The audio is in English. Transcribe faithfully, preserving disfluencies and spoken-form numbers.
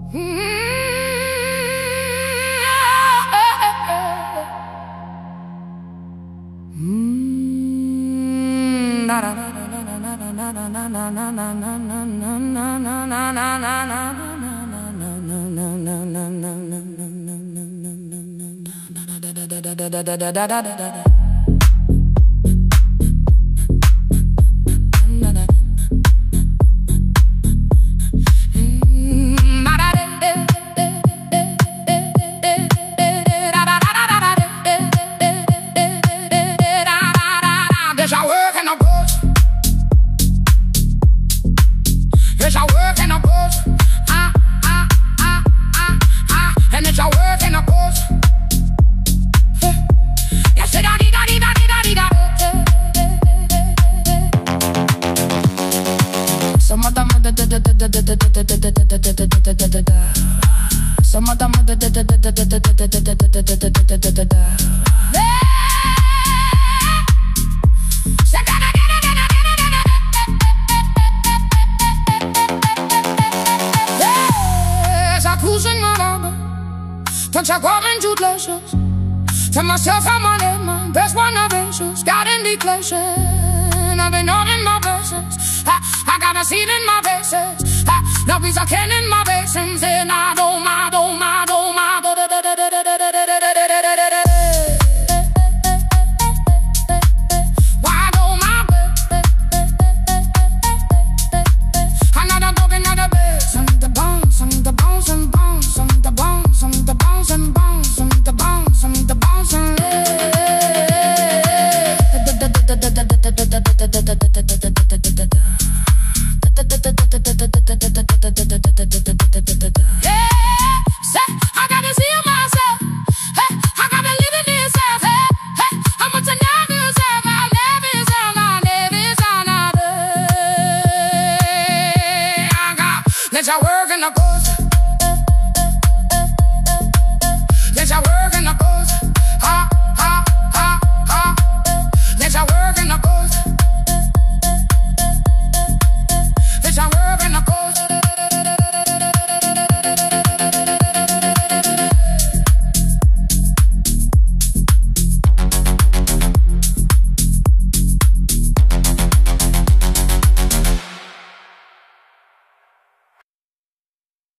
Touch I go into glaciers. Tell myself I'm on it, my best one of angels. Got in declaration, I've been on in my blessings. I, I got a seed in my bases. I, no peace I can in my basins. And I don't, I don't, I don't, I don't. Let y'all work in the